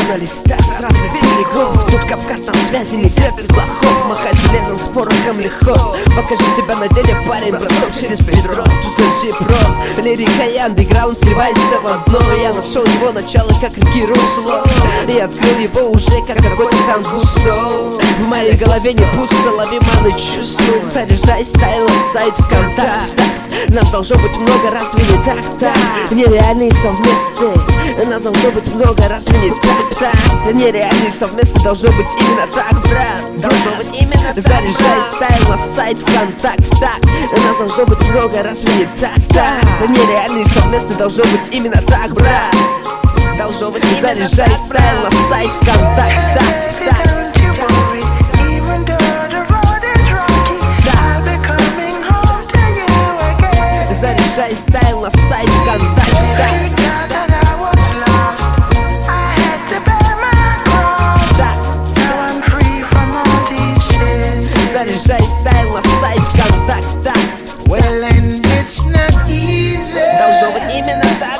на листах с разных берегов. Тут Кавказ на связи, не терпит лохов. Махать железом с порохом легко. Покажи себя на деле, парень, бросок через бедро. Тут G-Pro, лирика и андеграунд сливается в одно. Я нашел его начало, как реки русло, и открыл его уже, как какой-то там густо. В моей голове не пусто, лови маны, чувствуй. Заряжай стайл, сайт ВКонтакт. Нас должно быть много, разве не так-то? Нереальные совместы. Нас должно быть много, разве не так-то? Нереальные совместы, должно быть именно так, брат. Должно быть именно так. Заряжай стайл на сайт ВКонтакт. Нас должно быть много, разве не так-то? Нереальные совместы, должно быть именно так, брат. Должно быть именно так. Заряжай стайл на сайт ВКонтакт. Заряжай стайл на сайт ВКонтакт. Заряжай стайл на сайт ВКонтакт. Well, and it's not easy. Должно быть именно так.